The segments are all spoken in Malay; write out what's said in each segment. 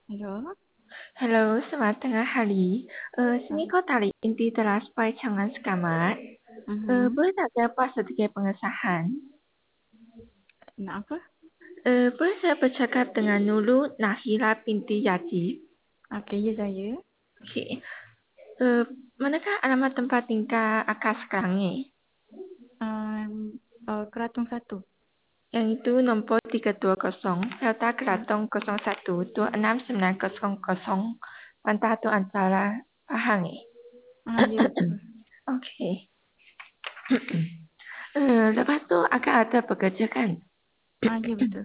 Halo. Halo, selamat tengah hari. Sini Ah, kota inti telah supaya jangan sekamat. mhm. Boleh tak dapat sedikit pengesahan? Nak apa? Boleh saya bercakap dengan Nurul Nahira binti Yajib? Okey, ya saya. Okey. Eh, Manakah alamat tempat tinggal akak sekarang ni? Keratung satu. Yang itu nombor 320, Delta Ah, Keraton 01 26900 Pantah tu antara Pahang ni. ya betul. Okey. Lepas tu akak ada bekerja kan? Ya betul.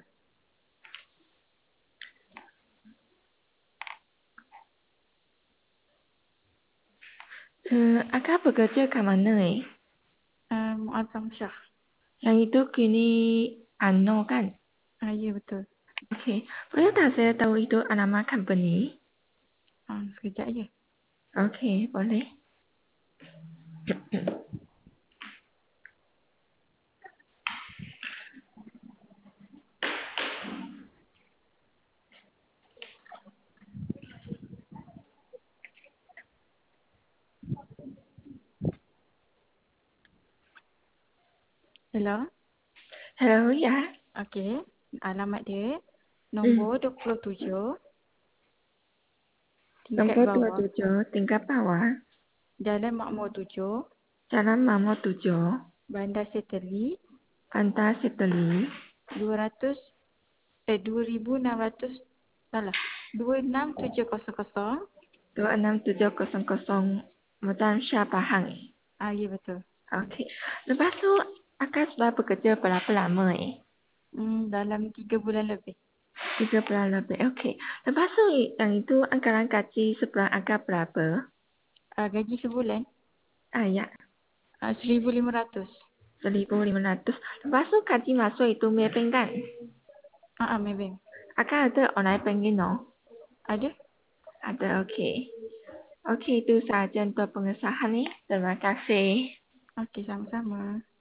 Akak bekerja ke mana ni? Muazzam Shah. Yang itu kini Ano kan? Ya betul. Okey. Boleh tak saya tahu itu nama company? Sekejap je. Okey, boleh. Hello. Hello, ya. Okey. Alamat dia Hmm. nombor 27, tingkat Nombor bawah. 27, tingkat bawah. Jalan Makmur 7, Jalan Mamo 7, Bandar Seteli, Pantai Seteli, 200 2600 salah. 26700. 26700 Mutan Syah Pahang. Ya betul. Okey. Lepas tu, akak sudah bekerja berapa lama ni? Dalam 3 bulan lebih. 3 bulan lebih. Okey. Lepas tu, yang itu anggaran gaji sebulan akak berapa? Gaji sebulan Ya. 1500. 1,500. Lepas tu gaji masuk itu Maybank kan? Maybank. Akak ada online banking no? Ada? Ada, okey. Okey, itu sahaja untuk pengesahan ni. Terima kasih. Okey, sama-sama.